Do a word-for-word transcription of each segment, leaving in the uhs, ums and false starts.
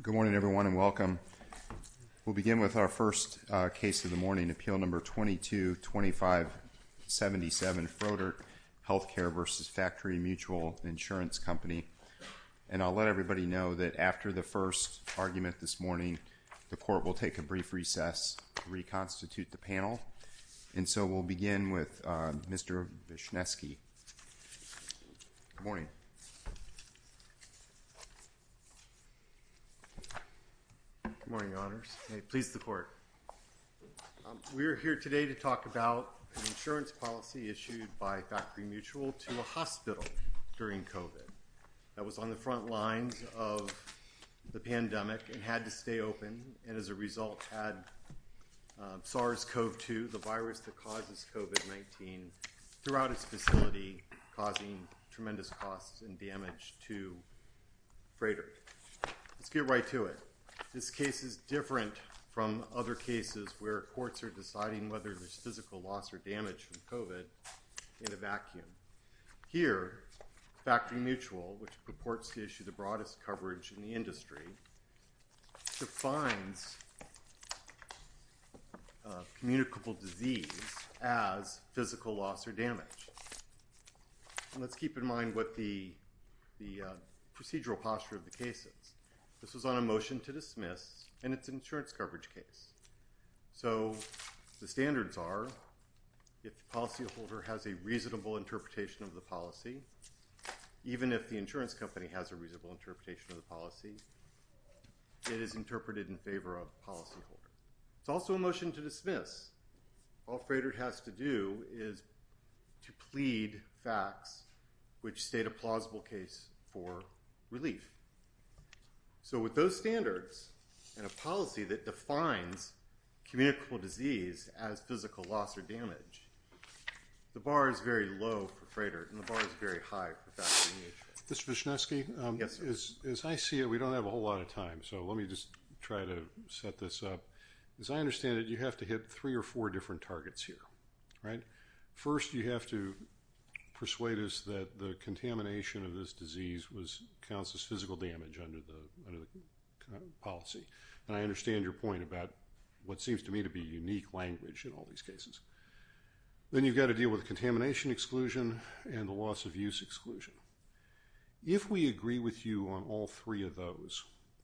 Good morning, everyone, and welcome. We'll begin with our first uh, case of the morning, appeal number twenty-two twenty-five seventy-seven, Froedtert Healthcare versus Factory Mutual Insurance Company. And I'll let everybody know that after the first argument this morning, the court will take a brief recess to reconstitute the panel. And so we'll begin with uh, Mister Wisniewski. Good morning. Good morning, Your Honors. May it please the Court. Um, we're here today to talk about an insurance policy issued by Factory Mutual to a hospital during COVID that was on the front lines of the pandemic and had to stay open, and as a result had uh, SARS CoV two, the virus that causes COVID nineteen, throughout its facility, causing tremendous costs and damage to Froedtert. Let's get right to it. This case is different from other cases where courts are deciding whether there's physical loss or damage from COVID in a vacuum. Here, Factory Mutual, which purports to issue the broadest coverage in the industry, defines uh, communicable disease as physical loss or damage. And let's keep in mind what the, the uh, procedural posture of the case is. This was on a motion to dismiss, and it's an insurance coverage case. So the standards are, if the policyholder has a reasonable interpretation of the policy, even if the insurance company has a reasonable interpretation of the policy, it is interpreted in favor of the policyholder. It's also a motion to dismiss. All Froedtert has to do is to plead facts which state a plausible case for relief. So with those standards and a policy that defines communicable disease as physical loss or damage, the bar is very low for Froedtert, and the bar is very high for Factory Mutual. Mister Wisniewski, um, yes, sir. As, as I see it, we don't have a whole lot of time, so let me just try to set this up. As I understand it, you have to hit three or four different targets here, right? First, you have to persuade us that the contamination of this disease was counts as physical damage under the under the policy. And I understand your point about what seems to me to be unique language in all these cases. Then you've got to deal with the contamination exclusion and the loss of use exclusion. If we agree with you on all three of those,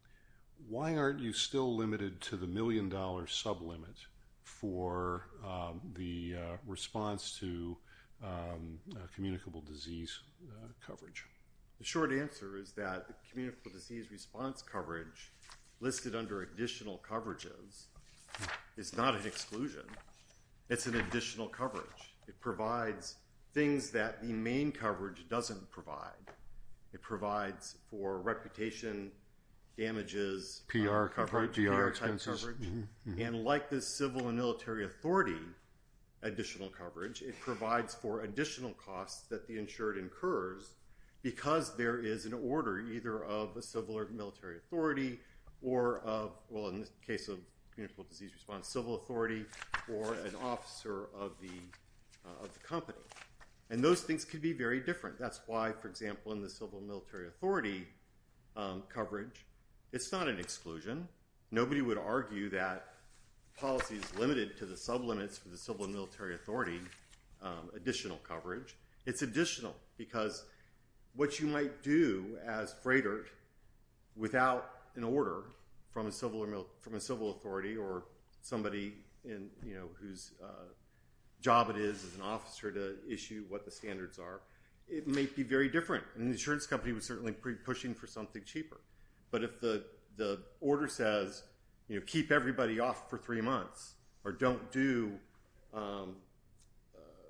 why aren't you still limited to the million dollar sublimit for um, the uh, response to Um, uh, communicable disease uh, coverage? The short answer is that the communicable disease response coverage listed under additional coverages is not an exclusion. It's an additional coverage. It provides things that the main coverage doesn't provide. It provides for reputation damages, P R um, coverage, P R, P R type coverage, mm-hmm, mm-hmm. And like the civil and military authority additional coverage, it provides for additional costs that the insured incurs because there is an order either of a civil or military authority or of, well, in the case of communicable disease response, civil authority or an officer of the uh, of the company. And those things can be very different. That's why, for example, in the civil and military authority um, coverage, it's not an exclusion. Nobody would argue that policy is limited to the sublimits for the civil and military authority um, additional coverage. It's additional because what you might do as Froedtert without an order from a civil or mil- from a civil authority or somebody in you know whose uh, job it is as an officer to issue what the standards are, it may be very different. And the insurance company was certainly pre- pushing for something cheaper. But if the the order says, you know, keep everybody off for three months, or don't do um, uh,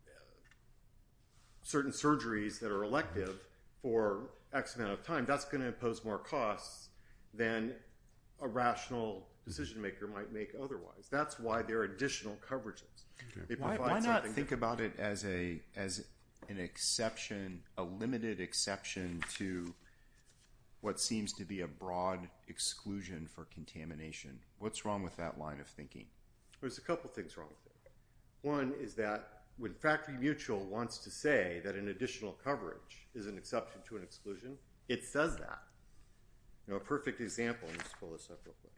certain surgeries that are elective for X amount of time, that's going to impose more costs than a rational decision maker might make otherwise. That's why there are additional coverages. Okay. Why, why not think different. about it as a as an exception, a limited exception to what seems to be a broad exclusion for contamination? What's wrong with that line of thinking? There's a couple things wrong with it. One is that when Factory Mutual wants to say that an additional coverage is an exception to an exclusion, it says that. You know, a perfect example, let me just pull this up real quick.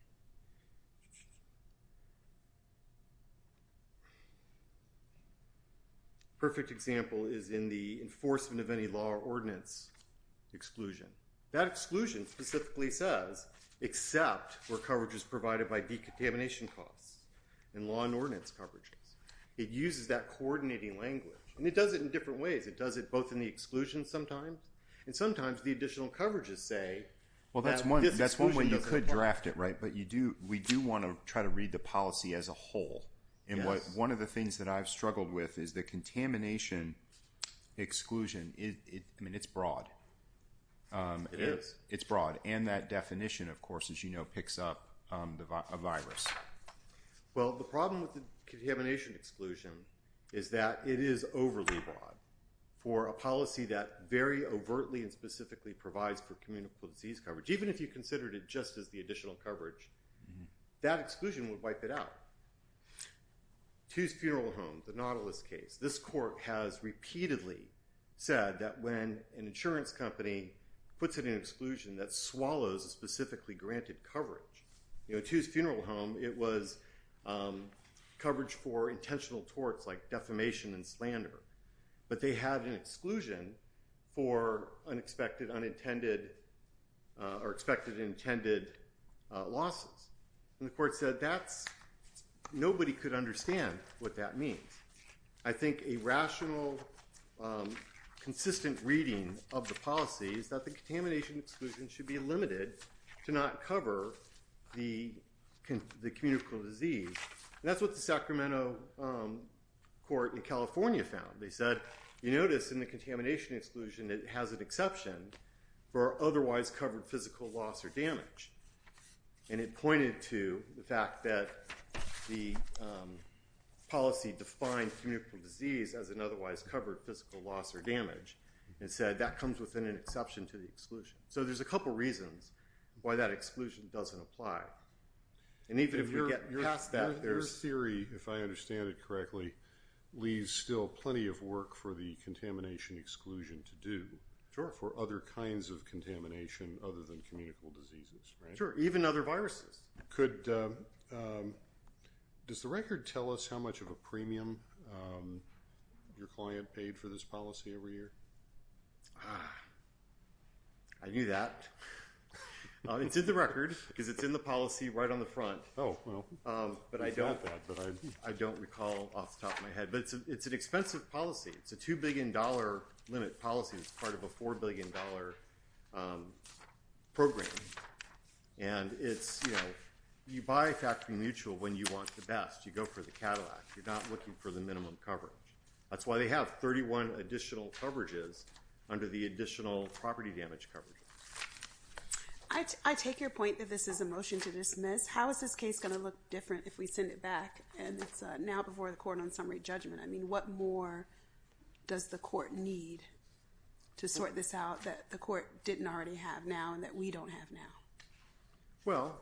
Perfect example is in the enforcement of any law or ordinance exclusion. That exclusion specifically says, except where coverage is provided by decontamination costs and law and ordinance coverages. It uses that coordinating language. And it does it in different ways. It does it both in the exclusion sometimes, and sometimes the additional coverages say, well, that's that one. this That's one way exclusion you doesn't could apply. draft it, right? But you do. We do want to try to read the policy as a whole. And what Yes. one of the things that I've struggled with is the contamination exclusion. It, it I mean, it's broad. Um, It and is. It's broad, and that definition, of course, as you know, picks up um, the vi- a virus. Well, the problem with the contamination exclusion is that it is overly broad for a policy that very overtly and specifically provides for communicable disease coverage. Even if you considered it just as the additional coverage, mm-hmm. that exclusion would wipe it out. Two's Funeral Home, the Nautilus case, this court has repeatedly said that when an insurance company puts in an exclusion that swallows a specifically granted coverage, you know, Two's Funeral Home, it was um, coverage for intentional torts like defamation and slander, but they had an exclusion for unexpected, unintended, uh, or expected and intended uh, losses. And the court said that's nobody could understand what that means. I think a rational, um, consistent reading of the policy is that the contamination exclusion should be limited to not cover the, the communicable disease. And that's what the Sacramento um, court in California found. They said, you notice in the contamination exclusion it has an exception for otherwise covered physical loss or damage. And it pointed to the fact that the um, policy defined communicable disease as an otherwise covered physical loss or damage and said that comes within an exception to the exclusion. So there's a couple reasons why that exclusion doesn't apply. And even if your, we get your, past that, your, there's... Your theory, if I understand it correctly, leaves still plenty of work for the contamination exclusion to do. Sure. For other kinds of contamination other than communicable diseases, right? Sure, even other viruses. Could, um, um, does the record tell us how much of a premium um, your client paid for this policy every year? Ah, I knew that. uh, it's in the record because it's in the policy right on the front. Oh, well, um, but I we've don't. got that, but I, I don't recall off the top of my head. But it's a, it's an expensive policy. It's a two billion dollar limit policy. It's part of a four billion dollar um, program, and it's you know you buy Factory Mutual when you want the best. You go for the Cadillac. You're not looking for the minimum coverage. That's why they have thirty-one additional coverages under the additional property damage coverage. I, t- I take your point that this is a motion to dismiss. How is this case going to look different if we send it back and it's uh, now before the court on summary judgment? I mean, what more does the court need to sort this out that the court didn't already have now and that we don't have now? Well,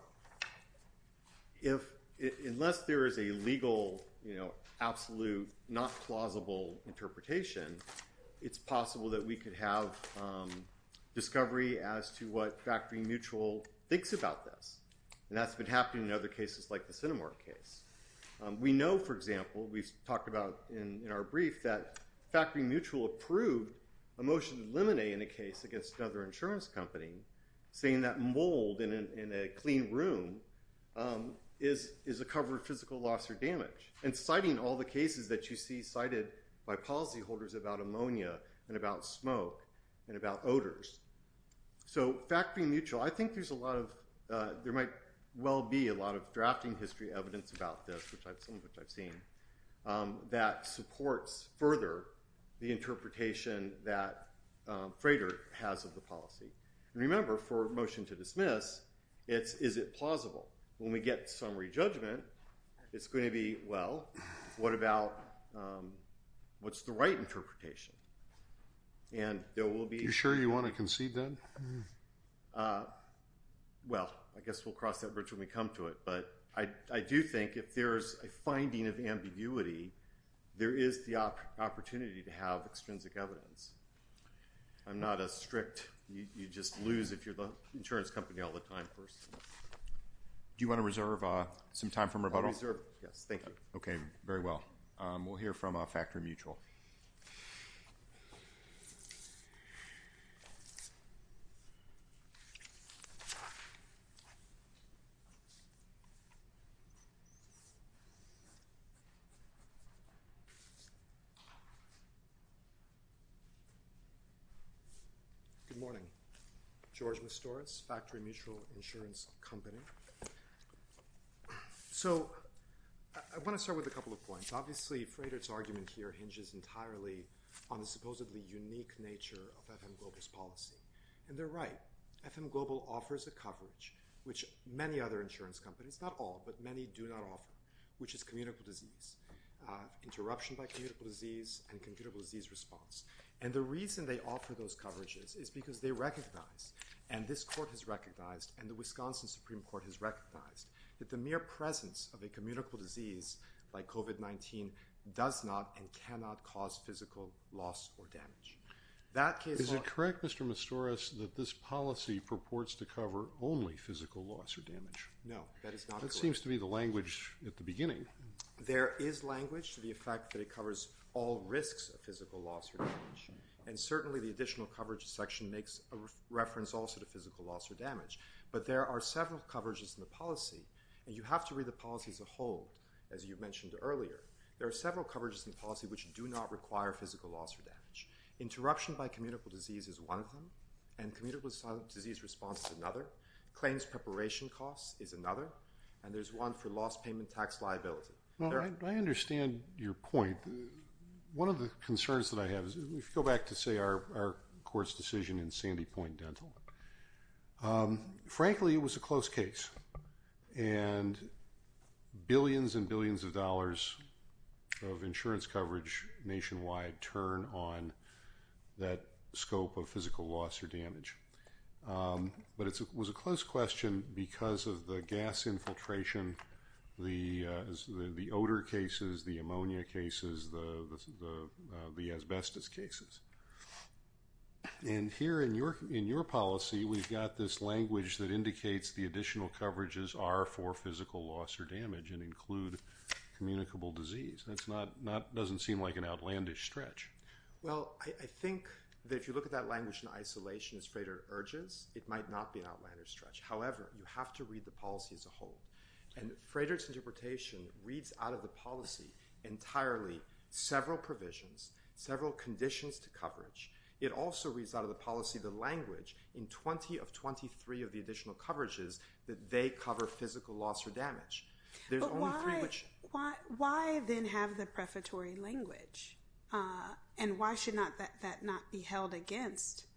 if I- unless there is a legal, you know, absolute, not plausible interpretation, it's possible that we could have um, discovery as to what Factory Mutual thinks about this. And that's been happening in other cases like the Cinemark case. Um, we know, for example, we've talked about in, in our brief that Factory Mutual approved a motion to eliminate in a case against another insurance company saying that mold in, an, in a clean room um, is, is a covered physical loss or damage. And citing all the cases that you see cited by policyholders about ammonia and about smoke and about odors. So Factory Mutual, I think there's a lot of, uh, there might well be a lot of drafting history evidence about this, which I've, some of which I've seen, um, that supports further the interpretation that um, Freighter has of the policy. And remember, for motion to dismiss, it's is it plausible? When we get summary judgment, it's going to be, well, what about, um, what's the right interpretation? And there will be... You sure you want to concede that? Uh, well, I guess we'll cross that bridge when we come to it. But I, I do think if there's a finding of ambiguity, there is the op- opportunity to have extrinsic evidence. I'm not a strict You, you just lose if you're the insurance company all the time first. Do you want to reserve uh, some time from I'll rebuttal? reserve, yes, thank you. Okay, very well. Um, we'll hear from uh, Factory Mutual. Good morning. George Mastoris, Factory Mutual Insurance Company. So I, I want to start with a couple of points. Obviously, Freighter's argument here hinges entirely on the supposedly unique nature of F M Global's policy. And they're right. F M Global offers a coverage which many other insurance companies, not all, but many do not offer, which is communicable disease, uh, interruption by communicable disease, and communicable disease response. And the reason they offer those coverages is because they recognize, and this court has recognized, and the Wisconsin Supreme Court has recognized, that the mere presence of a communicable disease like COVID nineteen does not and cannot cause physical loss or damage. That case Is law- it correct, Mister Mastoris, that this policy purports to cover only physical loss or damage? No, that is not That correct. seems to be the language at the beginning. There is language to the effect that it covers all risks of physical loss or damage. And certainly the additional coverage section makes a re- reference also to physical loss or damage. But there are several coverages in the policy, and you have to read the policy as a whole, as you mentioned earlier. There are several coverages in the policy which do not require physical loss or damage. Interruption by communicable disease is one of them, and communicable disease response is another. Claims preparation costs is another, and there's one for lost payment tax liability. Well, There- I, I understand your point. One of the concerns that I have is if you go back to, say, our, our court's decision in Sandy Point Dental. Um, frankly, it was a close case, and billions and billions of dollars of insurance coverage nationwide turn on that scope of physical loss or damage. Um, but it's a, it was a close question because of the gas infiltration, the uh, the, the odor cases, the ammonia cases, the the the, uh, the asbestos cases. And here in your in your policy, we've got this language that indicates the additional coverages are for physical loss or damage and include communicable disease. That's not not doesn't seem like an outlandish stretch. Well, I, I think that if you look at that language in isolation, as Freighter urges, it might not be an outlandish stretch. However, you have to read the policy as a whole. And Freighter's interpretation reads out of the policy entirely several provisions, several conditions to coverage. It also reads out of the policy the language in twenty of twenty-three of the additional coverages that they cover physical loss or damage. There's But only why, three which... why, why then have the prefatory language? Uh, and why should not that, that not be held against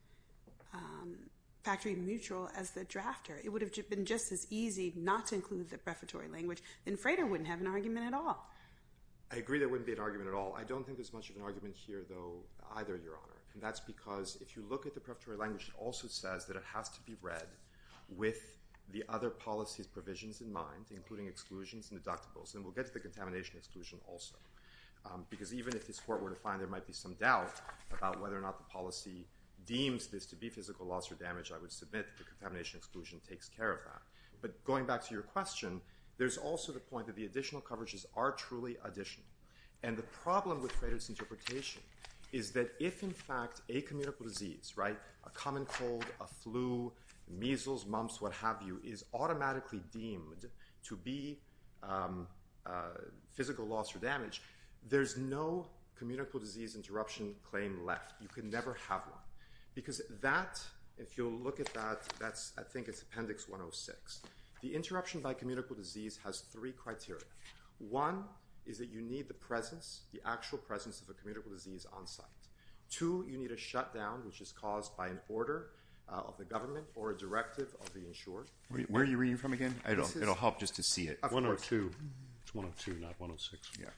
um, Factory Mutual as the drafter? It would have ju- been just as easy not to include the prefatory language. Then Freighter wouldn't have an argument at all. I agree there wouldn't be an argument at all. I don't think there's much of an argument here, though, either, Your Honor. And that's because if you look at the prefatory language, it also says that it has to be read with the other policies provisions in mind, including exclusions and deductibles. And we'll get to the contamination exclusion also. Um, because even if this court were to find there might be some doubt about whether or not the policy deems this to be physical loss or damage, I would submit that the contamination exclusion takes care of that. But going back to your question, there's also the point that the additional coverages are truly additional. And the problem with Freighter's interpretation is that if, in fact, a communicable disease, right, a common cold, a flu, measles, mumps, what have you, is automatically deemed to be um, uh, physical loss or damage, there's no communicable disease interruption claim left. You can never have one. Because that, if you'll look at that, that's, I think it's Appendix one oh six. The interruption by communicable disease has three criteria. One is that you need the presence, the actual presence of a communicable disease on site. Two, you need a shutdown, which is caused by an order uh, of the government or a directive of the insured. Where, where are you reading from again? It'll, This is- it'll help just to see it. Of one oh course. two. It's one oh two, not one oh six. Yeah.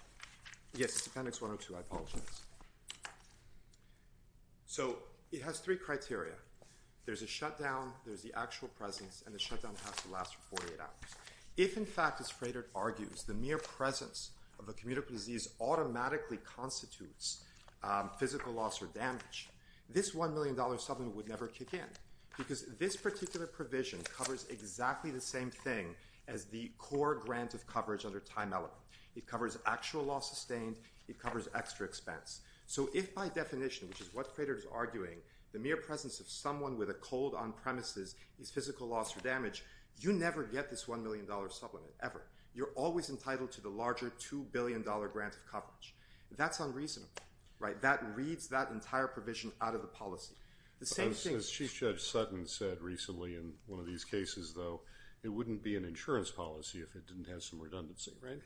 Yes, it's Appendix one oh two. I apologize. So it has three criteria. There's a shutdown, there's the actual presence, and the shutdown has to last for forty-eight hours. If, in fact, as Freighter argues, the mere presence of a communicable disease automatically constitutes um, physical loss or damage, this one million dollars supplement would never kick in because this particular provision covers exactly the same thing as the core grant of coverage under time element. It covers actual loss sustained. It covers extra expense. So if by definition, which is what Freighter is arguing, the mere presence of someone with a cold on premises is physical loss or damage, you never get this one million dollars supplement, ever. You're always entitled to the larger two billion dollars grant of coverage. That's unreasonable, right? That reads that entire provision out of the policy. The same as, thing. As Chief Judge Sutton said recently in one of these cases, though, it wouldn't be an insurance policy if it didn't have some redundancy, right?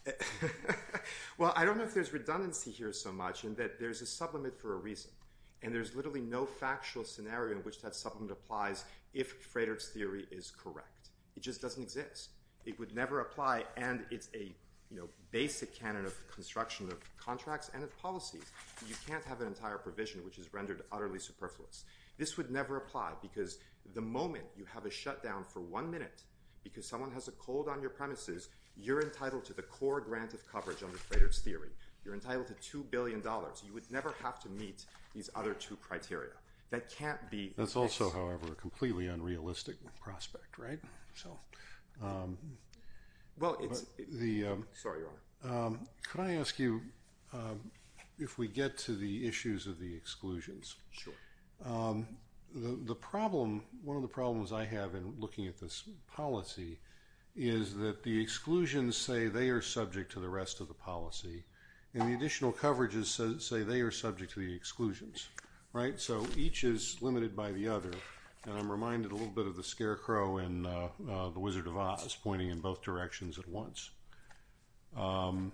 Well, I don't know if there's redundancy here so much in that there's a supplement for a reason. And there's literally no factual scenario in which that supplement applies if Freighter's theory is correct. It just doesn't exist. It would never apply, and it's a you know, basic canon of construction of contracts and of policies. You can't have an entire provision which is rendered utterly superfluous. This would never apply because the moment you have a shutdown for one minute because someone has a cold on your premises, you're entitled to the core grant of coverage under Freighter's theory. You're entitled to two billion dollars. You would never have to meet these other two criteria. That can't be. That's also, however, a completely unrealistic prospect, right? So, um, well, it's it, the. Um, sorry, Your Honor. Um, could I ask you um, if we get to the issues of the exclusions? Sure. Um, the the problem, one of the problems I have in looking at this policy, is that the exclusions say they are subject to the rest of the policy, and the additional coverages say, say they are subject to the exclusions, right? So each is limited by the other, and I'm reminded a little bit of the scarecrow in uh, uh, The Wizard of Oz, pointing in both directions at once. Um,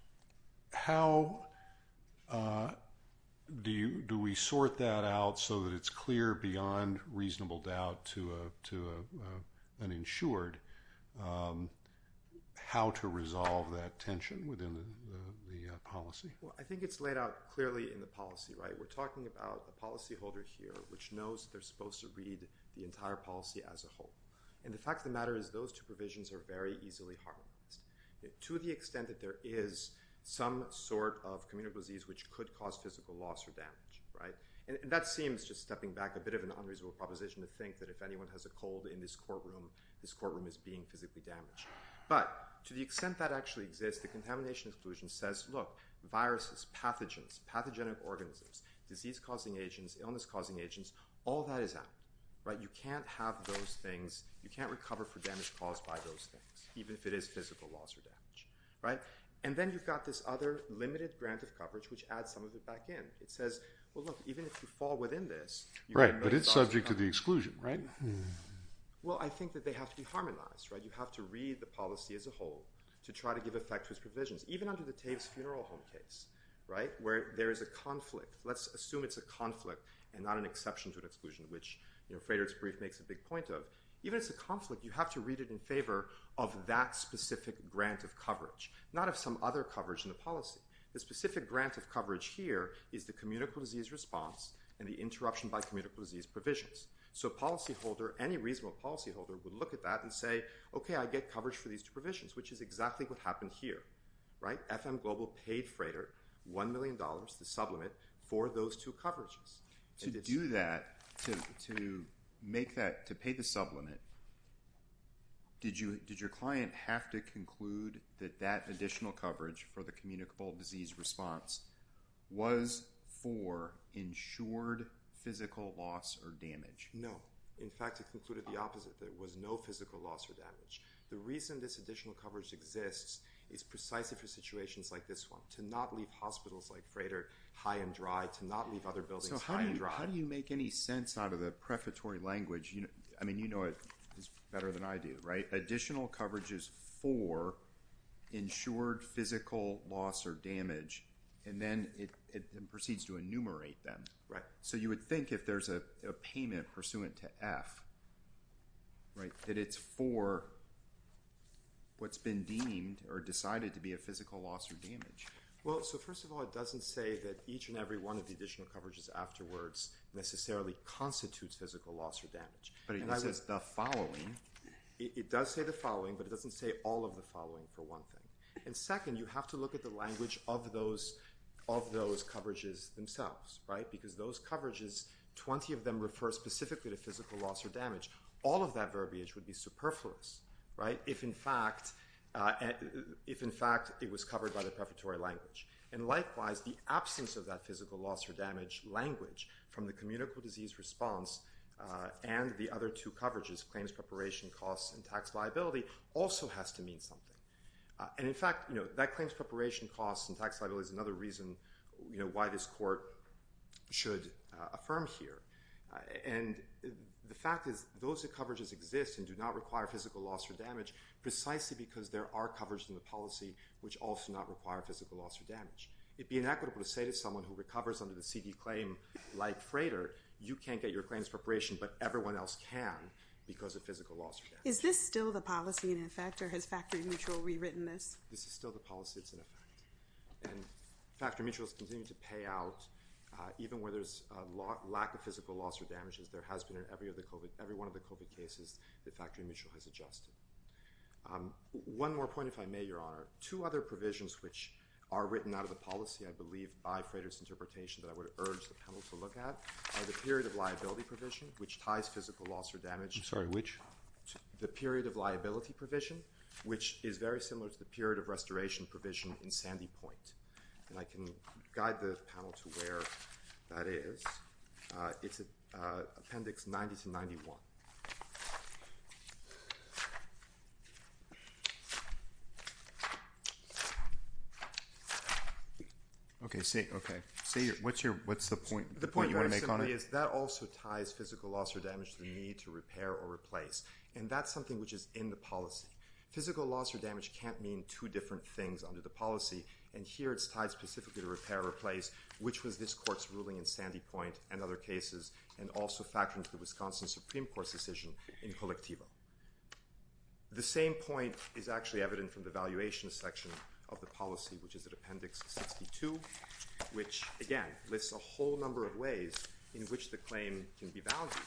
how uh, do you do we sort that out so that it's clear beyond reasonable doubt to a to a, uh, an insured um, how to resolve that tension within the, the, the uh, policy? Well, I think it's laid out clearly in the policy, right? We're talking about a policyholder here which knows they're supposed to read the entire policy as a whole. And the fact of the matter is those two provisions are very easily harmonized. To the extent that there is some sort of communicable disease which could cause physical loss or damage, right? And, and that seems, just stepping back, a bit of an unreasonable proposition to think that if anyone has a cold in this courtroom, this courtroom is being physically damaged. But to the extent that actually exists, the contamination exclusion says, look, viruses, pathogens, pathogenic organisms, disease-causing agents, illness-causing agents, all that is out, right? You can't have those things. You can't recover for damage caused by those things, even if it is physical loss or damage, right? And then you've got this other limited grant of coverage which adds some of it back in. It says, well, look, even if you fall within this, you right, but it's subject to the exclusion, right? Well, I think that they have to be harmonized, right? You have to read the policy as a whole to try to give effect to its provisions, even under the Taves Funeral Home case, right, where there is a conflict. Let's assume it's a conflict and not an exception to an exclusion, which you know, Freighter's brief makes a big point of. Even if it's a conflict, you have to read it in favor of that specific grant of coverage, not of some other coverage in the policy. The specific grant of coverage here is the communicable disease response and the interruption by communicable disease provisions. So policyholder, any reasonable policyholder would look at that and say, okay, I get coverage for these two provisions, which is exactly what happened here, right? F M Global paid Freighter one million dollars, the supplement, for those two coverages. To do that, to to make that, to pay the supplement, did you did your client have to conclude that that additional coverage for the communicable disease response was for insured physical loss or damage? No. In fact, it concluded the opposite. There was no physical loss or damage. The reason this additional coverage exists is precisely for situations like this one, to not leave hospitals like Freighter high and dry, to not leave other buildings so how high do you, and dry. How do you make any sense out of the prefatory language? You know, I mean, you know it is better than I do, right? Additional coverages for insured physical loss or damage, and then it, it then proceeds to enumerate them. Right. So you would think if there's a, a payment pursuant to F, right, that it's for what's been deemed or decided to be a physical loss or damage. Well, so first of all, it doesn't say that each and every one of the additional coverages afterwards necessarily constitutes physical loss or damage. But it and says would, the following. It, it does say the following, but it doesn't say all of the following, for one thing. And second, you have to look at the language of those of those coverages themselves, right? Because those coverages, twenty of them refer specifically to physical loss or damage. All of that verbiage would be superfluous, right? If in fact, uh, if in fact it was covered by the prefatory language. And likewise, the absence of that physical loss or damage language from the communicable disease response uh, and the other two coverages, claims preparation costs and tax liability, also has to mean something. Uh, and in fact, you know, that claims preparation costs and tax liability is another reason, you know, why this court should uh, affirm here. Uh, and the fact is, those coverages exist and do not require physical loss or damage precisely because there are coverages in the policy which also not require physical loss or damage. It'd be inequitable to say to someone who recovers under the C D claim like Freighter, you can't get your claims preparation, but everyone else can because of physical loss or damage. Is this still the policy in effect, or has Factory Mutual rewritten this? This is still the policy that's in effect. And Factory Mutual has continued to pay out Uh, even where there's a lo- lack of physical loss or damages, there has been in every of the COVID, every one of the COVID cases that Factory Mutual has adjusted. Um, one more point, if I may, Your Honor. Two other provisions which are written out of the policy, I believe, by Freighter's interpretation that I would urge the panel to look at are the period of liability provision, which ties physical loss or damage. I'm sorry, which? The period of liability provision, which is very similar to the period of restoration provision in Sandy Point. And I can guide the panel to where that is. Uh, it's at uh, Appendix ninety to ninety-one. Okay, say okay. Say your, what's your what's the point? The, the point, point you want to very make on simply it is that also ties physical loss or damage to the need to repair or replace, and that's something which is in the policy. Physical loss or damage can't mean two different things under the policy, and here it's tied specifically to repair or replace, which was this court's ruling in Sandy Point and other cases, and also factored into the Wisconsin Supreme Court's decision in Collectivo. The same point is actually evident from the valuation section of the policy, which is at Appendix sixty-two, which, again, lists a whole number of ways in which the claim can be valued.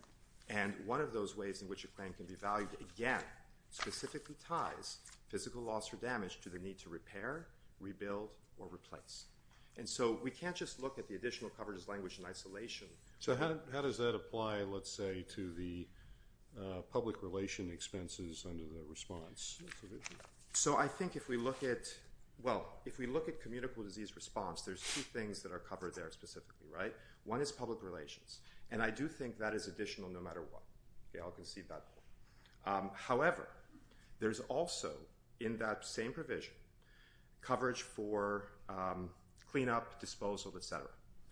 And one of those ways in which a claim can be valued, again, specifically ties physical loss or damage to the need to repair, rebuild, or replace. And so we can't just look at the additional coverages language in isolation. So how, how does that apply, let's say, to the uh, public relation expenses under the response provision? So I think if we look at, well, if we look at communicable disease response, there's two things that are covered there specifically, right? One is public relations, and I do think that is additional no matter what. Okay, I'll concede that point. Um, however, there's also, in that same provision, coverage for um, cleanup, disposal, et cetera.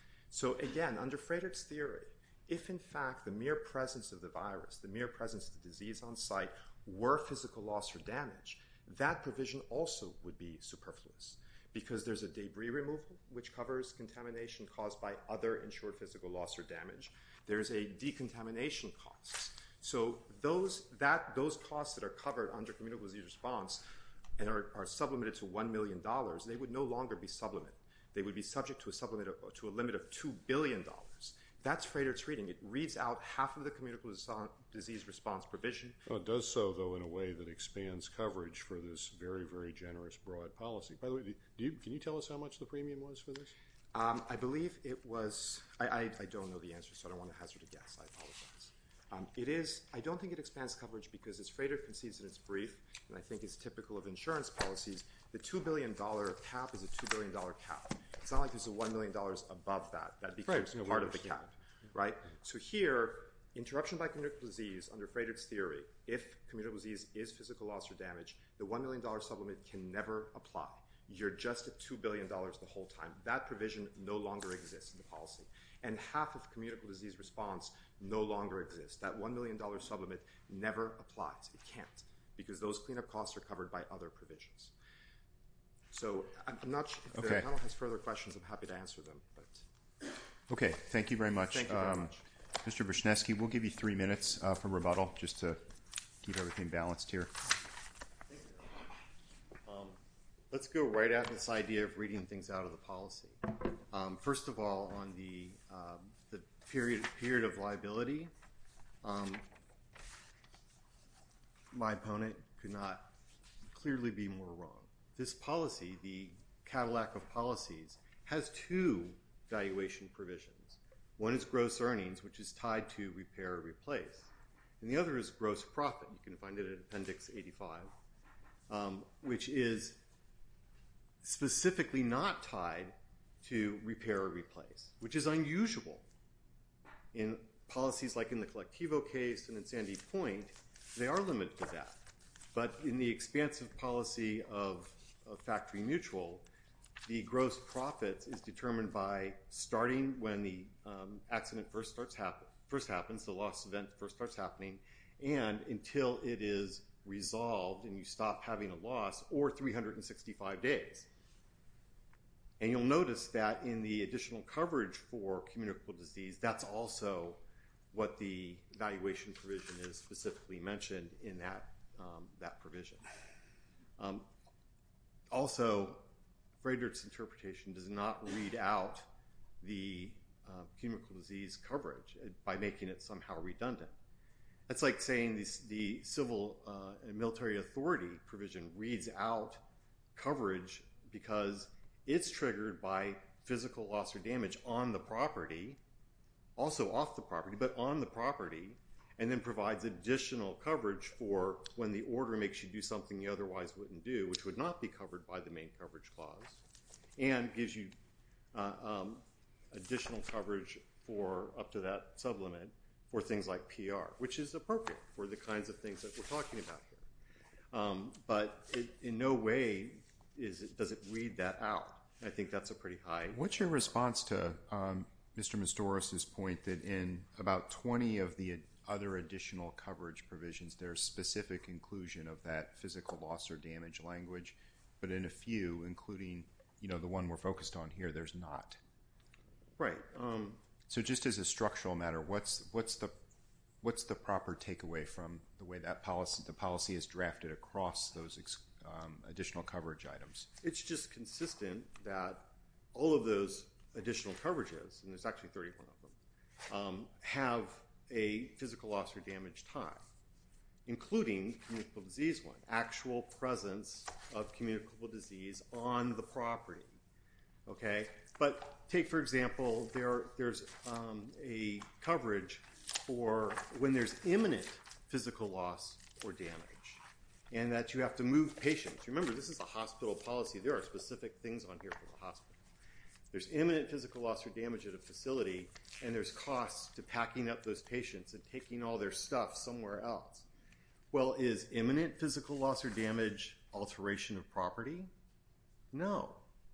So again, under Freighter's theory, if in fact the mere presence of the virus, the mere presence of the disease on site were physical loss or damage, that provision also would be superfluous because there's a debris removal, which covers contamination caused by other insured physical loss or damage. There's a decontamination costs. So those, that, those costs that are covered under communicable disease response and are, are sublimated to one million dollars, they would no longer be sublimated. They would be subject to a supplement of, to a limit of two billion dollars. That's Freighter's reading. It reads out half of the communicable disease response provision. Well, it does so, though, in a way that expands coverage for this very, very generous, broad policy. By the way, do you, can you tell us how much the premium was for this? Um, I believe it was, I, I, I don't know the answer, so I don't want to hazard a guess. I apologize. Um, it is, I don't think it expands coverage because, as Freighter concedes in its brief, and I think is typical of insurance policies, the two billion dollars cap is a two billion dollars cap. It's not like there's a one million dollars above that. That becomes Right. part of the cap, right? So here, interruption by communicable disease under Freighter's theory, if communicable disease is physical loss or damage, the one million dollars supplement can never apply. You're just at two billion dollars the whole time. That provision no longer exists in the policy. And half of communicable disease response no longer exists. That one million dollars supplement never applies. It can't because those cleanup costs are covered by other provisions. So I'm not sure if Okay. the panel has further questions. I'm happy to answer them. But Okay, thank you very much. Thank you very um, much. Mister Brzezinski, we'll give you three minutes uh, for rebuttal just to keep everything balanced here. Let's go right at this idea of reading things out of the policy. Um, first of all, on the um, the period period of liability, um, my opponent could not clearly be more wrong. This policy, the Cadillac of policies, has two valuation provisions. One is gross earnings, which is tied to repair or replace, and the other is gross profit. You can find it in Appendix eighty-five, um, which is specifically not tied to repair or replace, which is unusual. In policies like in the Collectivo case and in Sandy Point, they are limited to that. But in the expansive policy of, of Factory Mutual, the gross profits is determined by starting when the um, accident first starts happen, first happens, the loss event first starts happening, and until it is resolved and you stop having a loss, or three hundred sixty-five days. And you'll notice that in the additional coverage for communicable disease, that's also what the valuation provision is specifically mentioned in that, um, that provision. Um, also, Frederick's interpretation does not read out the uh, communicable disease coverage by making it somehow redundant. That's like saying this, the civil uh, and military authority provision reads out coverage because it's triggered by physical loss or damage on the property, also off the property, but on the property, and then provides additional coverage for when the order makes you do something you otherwise wouldn't do, which would not be covered by the main coverage clause, and gives you uh, um, additional coverage for up to that sublimit for things like P R, which is appropriate for the kinds of things that we're talking about here. Um, but it, in no way is it, does it read that out. I think that's a pretty high. What's your response to um, Mister Mastouros' point that in about twenty of the other additional coverage provisions, there's specific inclusion of that physical loss or damage language, but in a few, including you know the one we're focused on here, there's not. Right. Um, so just as a structural matter, what's what's the what's the proper takeaway from the way that policy the policy is drafted across those ex, um, additional coverage items? It's just consistent that all of those additional coverages, and there's actually thirty-one of them, um, have a physical loss or damage tie, including communicable disease one, actual presence of communicable disease on the property. Okay, but take for example, there there's um, a coverage for when there's imminent physical loss or damage, and that you have to move patients. Remember, this is a hospital policy. There are specific things on here for the hospital. There's imminent physical loss or damage at a facility, and there's costs to packing up those patients and taking all their stuff somewhere else. Well, is imminent physical loss or damage alteration of property? No.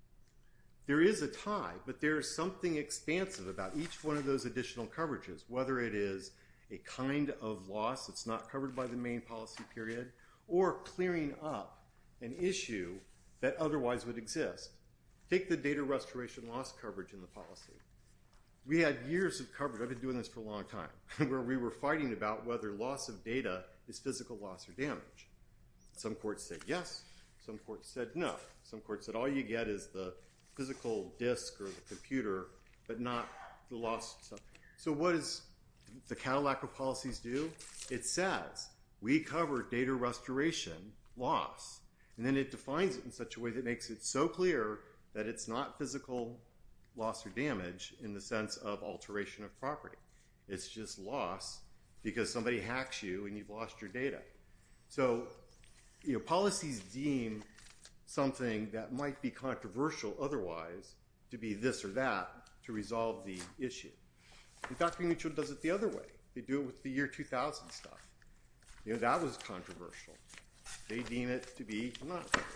There is a tie, but there's something expansive about each one of those additional coverages, whether it is a kind of loss that's not covered by the main policy period, or clearing up an issue that otherwise would exist. Take the data restoration loss coverage in the policy. We had years of coverage, I've been doing this for a long time, where we were fighting about whether loss of data is physical loss or damage. Some courts said yes, some courts said no. Some courts said all you get is the physical disk or the computer, but not the loss stuff. So what does the Cadillac of policies do? It says we cover data restoration loss, and then it defines it in such a way that makes it so clear that it's not physical loss or damage in the sense of alteration of property. It's just loss because somebody hacks you and you've lost your data. So, you know, policies deem something that might be controversial otherwise to be this or that to resolve the issue. In fact, Factory Mutual does it the other way. They do it with the year two thousand stuff. You know, that was controversial. They deem it to be not covered.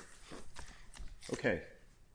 Okay.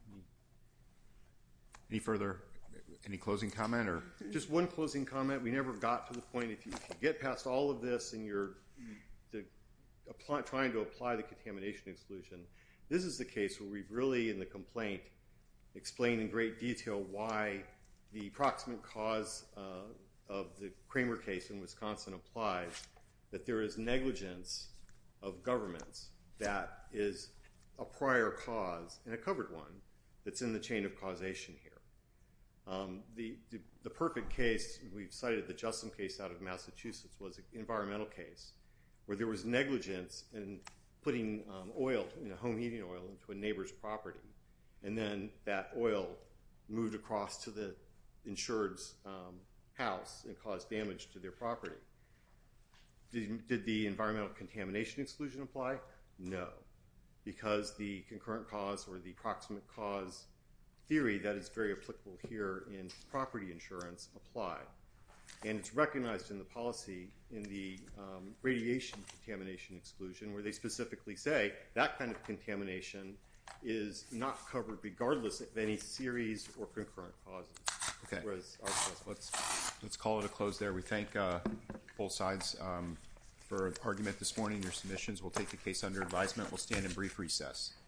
Any further, any closing comment or? Just one closing comment. We never got to the point, if you, if you get past all of this and you're the, apply, trying to apply the contamination exclusion, this is the case where we've really, in the complaint, explained in great detail why the proximate cause uh, of the Kramer case in Wisconsin applies, that there is negligence of governments that is a prior cause and a covered one that's in the chain of causation here. Um, the, the, the perfect case, we've cited the Justin case out of Massachusetts, was an environmental case where there was negligence in putting um, oil, you know, home heating oil into a neighbor's property, and then that oil moved across to the insured's um, house and caused damage to their property. Did, did the environmental contamination exclusion apply? No, because the concurrent cause or the proximate cause theory that is very applicable here in property insurance applied. And it's recognized in the policy in the um, radiation contamination exclusion, where they specifically say that kind of contamination is not covered regardless of any series or concurrent causes. Okay. Whereas our cause Let's let's call it a close there. We thank uh, both sides um, for argument this morning. Your submissions. We'll take the case under advisement. We'll stand in brief recess.